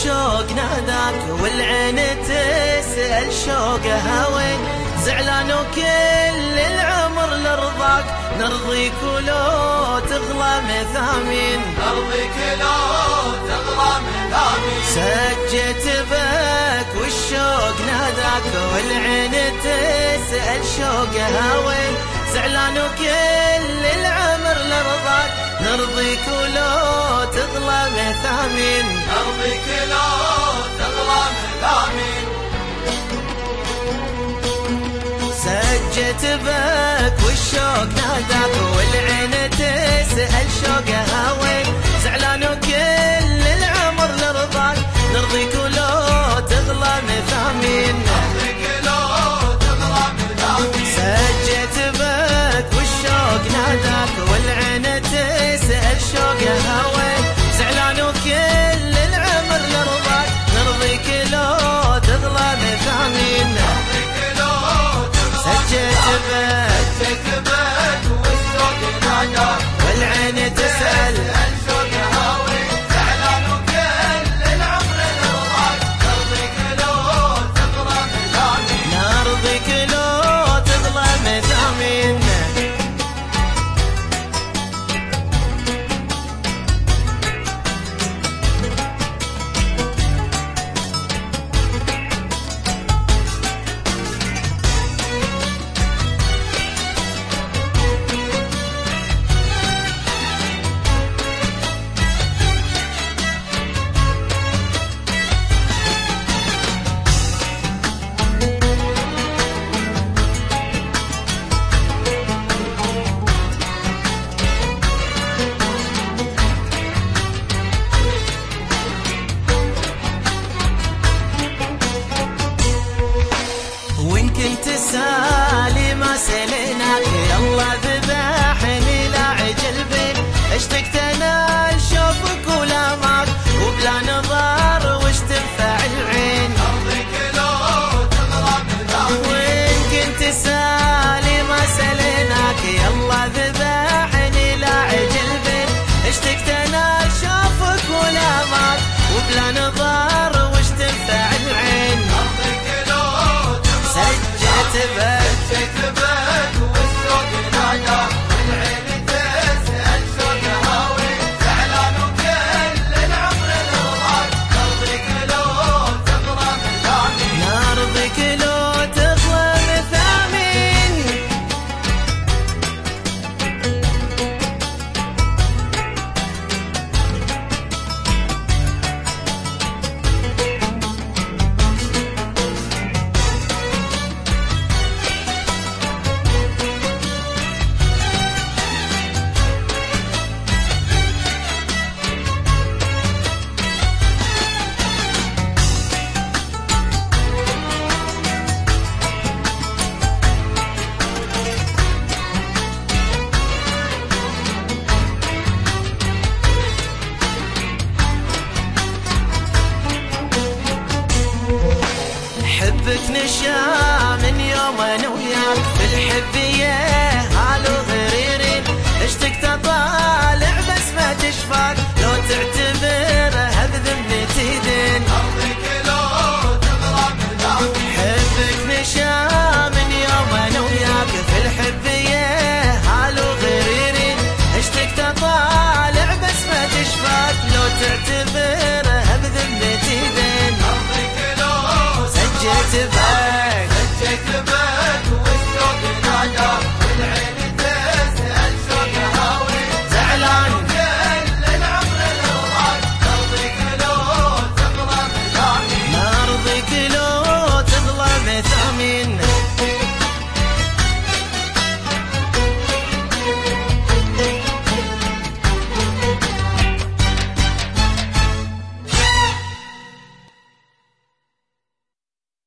الشوق ناداك والعين تسأل شوقها وين، زعلان وكل العمر لرضاك، نرضيك ولو تغلى مثامين، نرضيك لو تغلى مثامين. سجت بك والشوق ناداك والعين تسأل شوقها وين، زعلان وكل العمر لرضاك، نرضيك ولو تغلى مثامين، نرضيك لو تغلى مثامين. سجت بك والشوق ناداك والعين تسأل شوقها وين، زعلان وكل العمر لرضاك، نرضيك ولو تغلى مثامين، نرضيك لو تغلى مثامين. سجت بك والشوق ناداك والعين تسأل شوقها وين، زعلان وكل العمر لرضاك، نرضيك لو تغلى مثامين، نرضيك لو تغلى سجت بك والشوق ناداك والعين تسأل شوقها وين، زعلان وكل العمر لرضاك، نرضيك لو تغلى مثامين. نرضيك لو تغلى مثامين. وإن كنت سالي ما سليناك، يلا ذبحني لا عجل بين، اشتقت انا لشوفك ولامك، وبلا نظر وش تنفع العين، نرضيك لو تغلى مثامين. وإن كنت سالي ما سليناك، يلا ذبحني لا عجل بين، اشتقت انا لشوفك ولامك، وبلا نظر وش تنفع العين، نرضيك لو تغلى سجت بك والشوق ناداك والعين تسأل شوقها وين، زعلان وكل العمر لرضاك، نرضيك لو تغلى مثامين. نرضيك لو تغلى مثامين. حبك نشا من يوم انا وياك، في الحبية هالو غريرين، اشتقت اطالع بس ما تشفاك، لو تعتبرها بذمتي دين، نرضيك لو تغلى مثامين. حبك نشا من يوم انا وياك، في الحبية هالو غريرين، اشتقت اطالع بس ما تشفاك، لو تعتبر